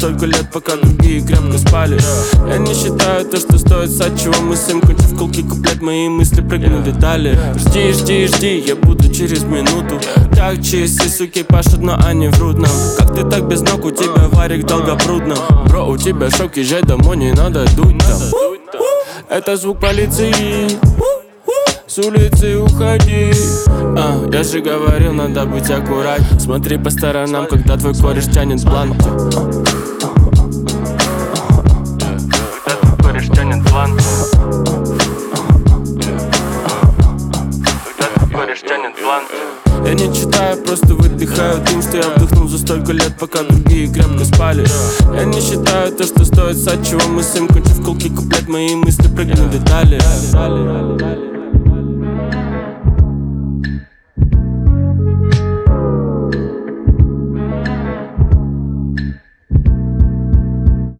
столько лет, пока другие крепко спали. Я не считаю то, что стоит стать, чего мы с ним, кончив колки куплет, мои мысли прыгнули далее. Жди, жди, жди, я буду через минуту. Как чистые суки пашут, но они врут нам. Как ты так без ног, у тебя варик долгопрудно. Бро, у тебя шок, езжай домой, не надо дуть там. Это звук полиции, с улицы уходи. Я же говорил, надо быть аккурат. Смотри по сторонам, когда твой кореш тянет бланк. Когда твой кореш тянет бланк. Когда твой кореш тянет бланк. Я не читаю, просто выдыхаю дым, что я вдохнул за столько лет, пока другие крепко спали. Я не считаю то, что стоит стать, чего мы с ним, кончив колки куплет, мои мысли прыгнули далее.